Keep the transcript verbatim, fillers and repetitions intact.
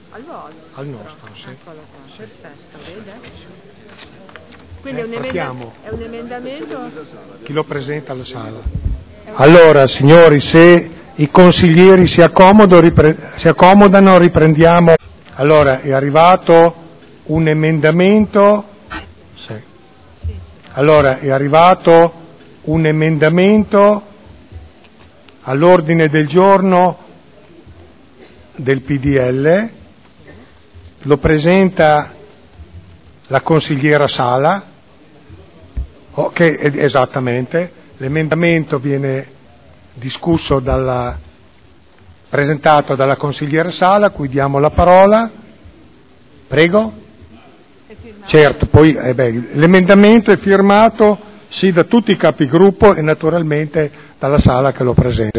Al vostro? Al nostro, sì. Eccolo qua, Sì. perfetto, vede? Quindi Eh, è, un partiamo. emenda- è un emendamento? Chi lo presenta alla sala? Allora, signori, se i consiglieri si, accomodo, ripre- si accomodano, riprendiamo. Allora, è arrivato un emendamento. Sì. Allora, è arrivato un emendamento all'ordine del giorno del P D L, lo presenta la consigliera Sala, oh, che esattamente, l'emendamento viene discusso dalla, presentato dalla consigliera Sala, a cui diamo la parola. Prego? Certo, poi eh beh, l'emendamento è firmato sì da tutti i capigruppo e naturalmente dalla Sala che lo presenta.